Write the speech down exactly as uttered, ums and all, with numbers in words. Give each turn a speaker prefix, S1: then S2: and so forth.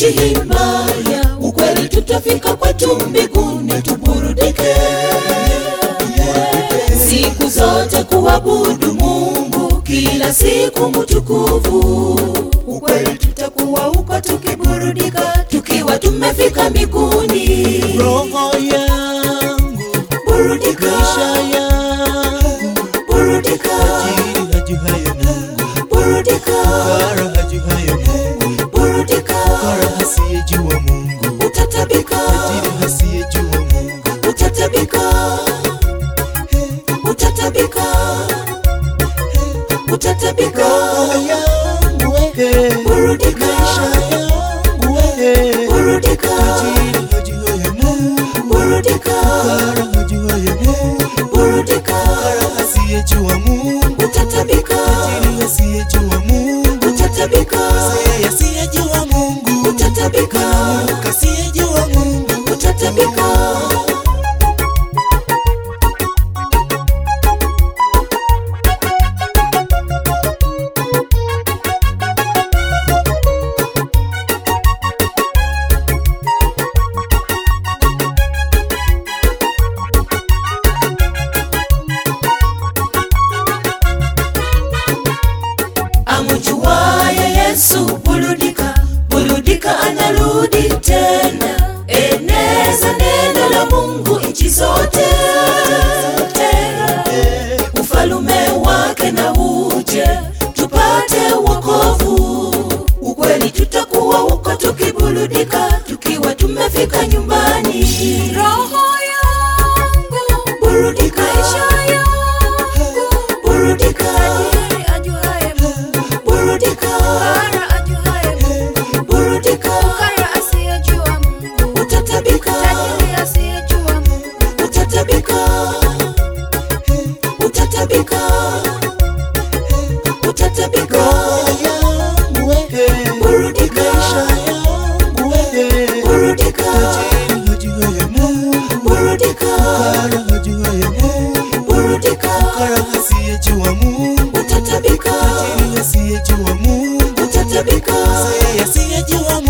S1: nchi hii mbaya, ukweli tutafika kwetu mbinguni tuburudike. Siku zote kuabudu Mungu, kila siku mtukufu. Ukweli tutakuwa huko tukiburudika, tukiwa tumefika mbinguni.
S2: Roho yangu
S1: burudika,
S2: maisha yangu
S1: burudika,
S2: tajiri hajuhaye Mungu,
S1: burudika,
S2: fukara hajuhaye Mungu,
S1: burudika,
S2: fukara hasiyejua Mungu,
S1: utatabika,
S2: tajiri hasiyejua Mungu,
S1: utatabika, utatabika, utatabika.
S2: Roho yangu wewe
S1: burudika,
S2: maisha yangu wewe
S1: burudika,
S2: tajiri hajuhaye Mungu,
S1: burudika,
S2: fukara hajuhaye Mungu,
S1: burudika,
S2: fukara hasiyejua Mungu,
S1: utatabika,
S2: tajiri hasiyejua Mungu,
S1: utatabika,
S2: mzee asiyejua Mungu,
S1: utatabika,
S2: mwanamke asiyejua Mungu,
S1: utatabika. Amujuaye Yesu burudika, burudika anarudi tena. Eneza neno la Mungu nchi zote, ufalume wake na uje, tupate wokovu. Ukweli tutakuwa huko tukiburudika, tukiwa tumefika nyumbani. Roho yangu burudika, maisha yangu burudika, burudika, fukara ajuhaye Mungu, burudika, fukara asiyejua Mungu, utatabika, tajiri asiyejua Mungu, utatabika, utatabika, utatabika.
S2: Roho yangu wewe
S1: burudika,
S2: maisha yangu wewe
S1: burudika,
S2: tajiri hajuhaye Mungu,
S1: burudika,
S2: fukara hajuhaye Mungu,
S1: burudika,
S2: fukara hasiyejua Mungu,
S1: utatabika,
S2: tajiri hasiyejua Mungu,
S1: utatabika,
S2: mzee asiyejua